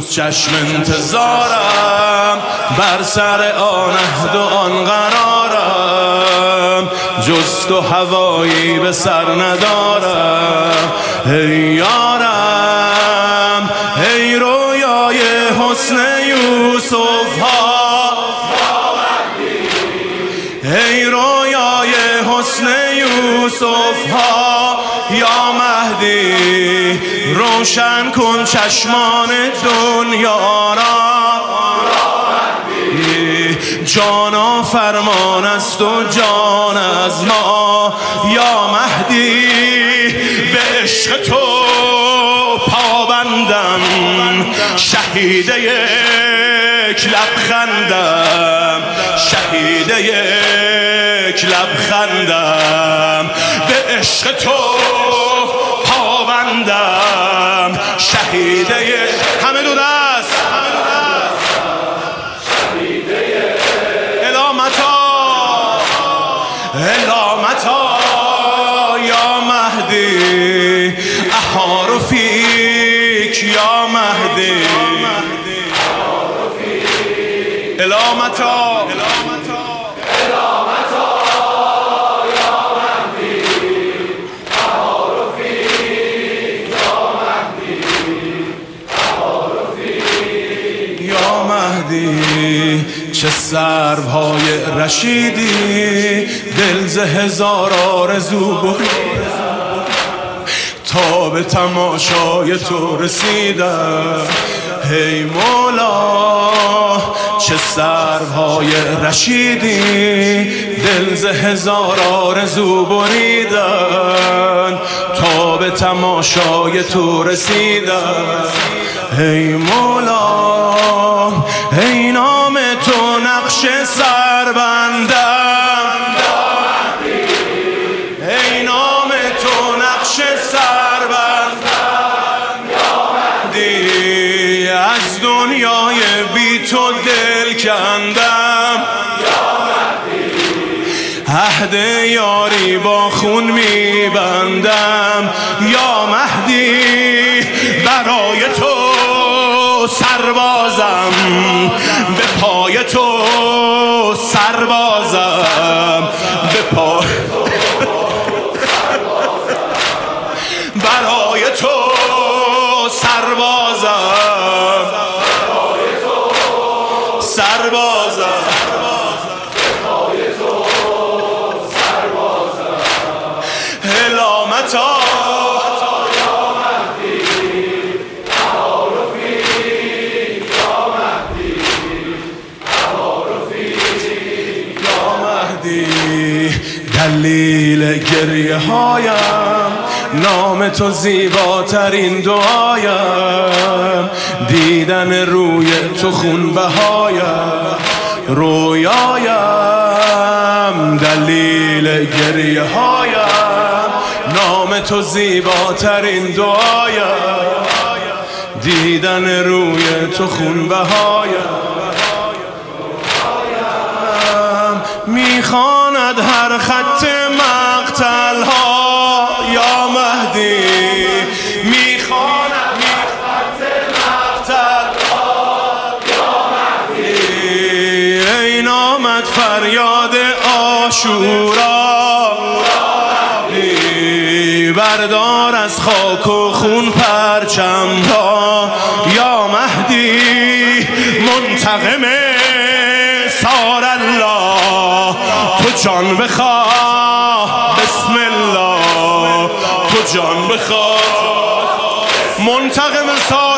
هنوز چشم انتظارم بر سر آن عهد و آن قرارم، جز تو هوایی به سر ندارم. ای یارم ای رویای حسن یوسف ها، ای رویای حسن یوسف ها، یا مهدی روشن کن چشمان دنیا را. جانا فرمان است و جان از ما، یا مهدی به عشق تو پابندم، شهید یک لبخندم، شهید یک لبخندم، به عشق تو پابندم، شهید یک. همه دو دست علامتا یا مهدی، احار فیک یا مهدی، علامتا چه سروهای رشیدی، دل ز هزار آرزو برید تا به تماشای تو رسیدم. هی مولا چه سروهای رشیدی، دل ز هزار آرزو بریدن تا به تماشای تو رسیدم. هی مولا ای نام تو نقش سربندم، ای نام تو نقش سربندم، دی از دنیای بی تو دل کندم، عهد یاری با خون میبندم. یا مهدی برای تو سربازم، به پای تو سربازم، به پای برای تو سربازم، سربازم، علامتا دلیل گریه هایم، نام تو زیباترین دعایم، دیدن روی تو خون بهایم، رویایم. دلیل گریه هایم، نام تو زیباترین دعایم، دیدن روی تو خون بهایم. میخواند هر خط مقتل ها یا مهدی، میخواند خط مقتل ها یا مهدی، ای نامت فریاد عاشورا، بردار از خاک و خون پرچم ها یا مهدی، منتقم سار الله، تو جان بخواه بسم الله، تو جان بخواه، منتقم سار